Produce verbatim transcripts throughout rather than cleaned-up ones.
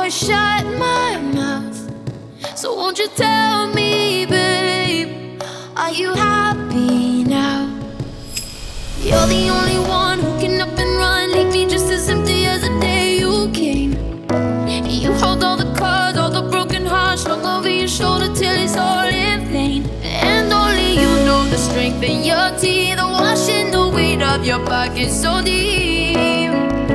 I shut my mouth. So won't you tell me, babe, are you happy now? You're the only one who can up and run, leave me just as empty as the day you came. You hold all the cards, all the broken hearts strung over your shoulder till it's all in vain. And only you know the strength in your teeth, the washing the weight of your pockets so deep.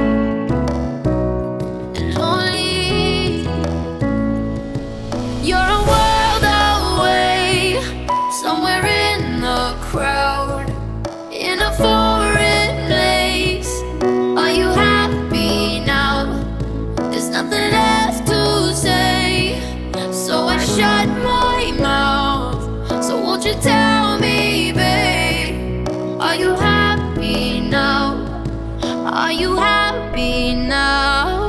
And only you're a world away, somewhere in the crowd, in a foreign place. Are you happy now? There's nothing left to say, so I shut my mouth. So won't you tell me, babe, are you happy now? Are you happy now?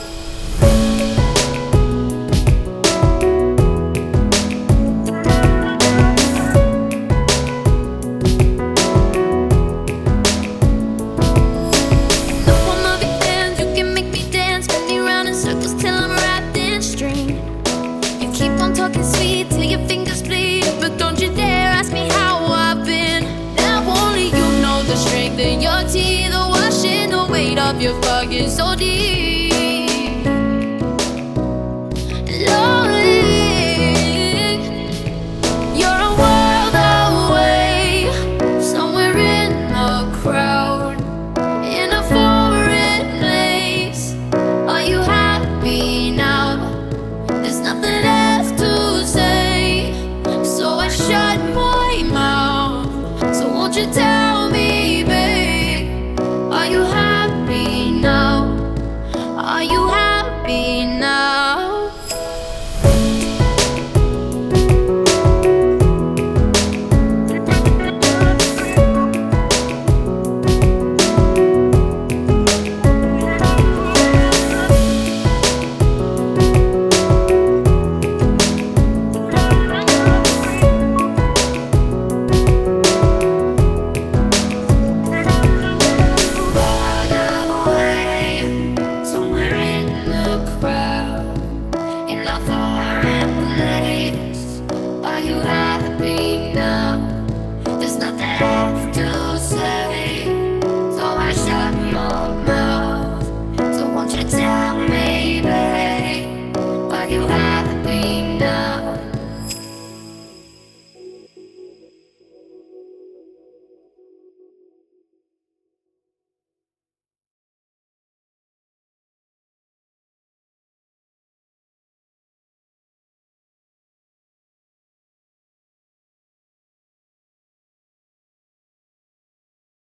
Talking sweet till your fingers bleed, but don't you dare ask me how I've been. Now only you know the strength in your teeth, the washing the weight of your pockets so deep. Lonely, you're a world away, somewhere in the crowd, in a foreign place. Are you happy now? There's nothing left to say, so I shut my mouth. So won't you tell me, babe, are you happy now? Are you happy now? Are you happy?